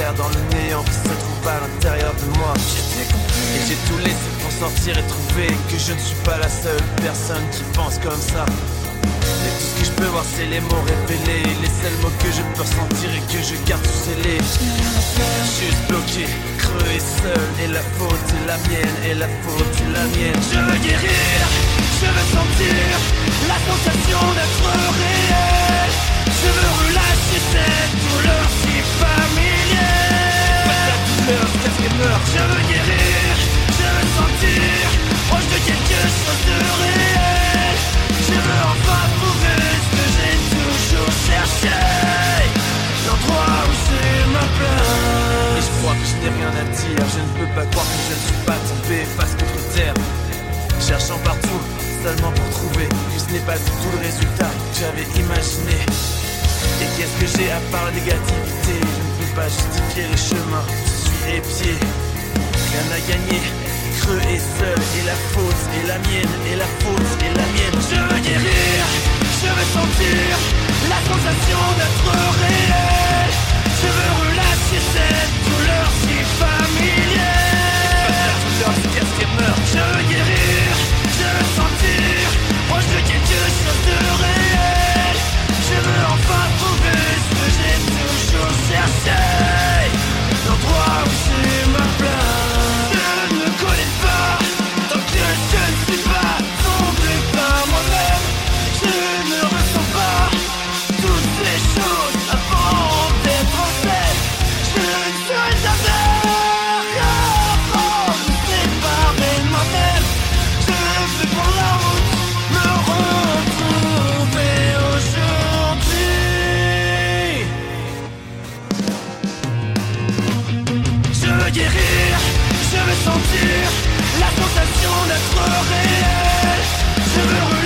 lumière dans le néant qui se trouve à l'intérieur de moi. Et j'ai tout laissé pour sortir et trouver que je ne suis pas la seule personne qui pense comme ça. Mais tout ce que je peux voir c'est les mots révélés, les seuls mots que je peux ressentir et que je garde sous scellés. Juste bloqué, creux et seul, et la faute est la mienne, et la faute est la mienne. Je veux guérir, je veux sentir la sensation d'être réel. Je veux relâcher cette douleur si familière. Pas ta douleur, qu'est-ce qu'elle meurt. Je veux guérir, je veux sentir proche de quelque chose de réel. Je veux enfin trouver ce que j'ai toujours cherché, l'endroit où c'est ma place. Et je crois que je n'ai rien à dire, je ne peux pas croire que je ne suis pas tombé face contre terre. Cherchant partout, seulement pour trouver que ce n'est pas du tout le résultat que j'avais imaginé. Et qu'est-ce que j'ai à part la négativité? Je ne peux pas justifier les chemins, je suis épié. Rien à gagner, creux et seul, et la faute est la mienne, et la faute est la mienne. Je veux guérir, je veux sentir la sensation d'être réel. Je veux relâcher cette douleur si familière. Pas ta douleur, c'est qu'est-ce qui meurt. Je veux guérir, je veux sentir proche de quelque chose de réel. Je veux enfin trouver ce que j'ai toujours cherché, l'endroit où c'est ma place. Je ne me connais pas, tant que je ne suis pas tombé par moi-même. Je ne ressens pas toutes ces choses avant d'être en scène. Je ne serai jamais avant de me séparer de moi-même. Je fais pour la route, me retrouver aujourd'hui. Je veux guérir, je veux sentir la sensation d'être réel. Je veux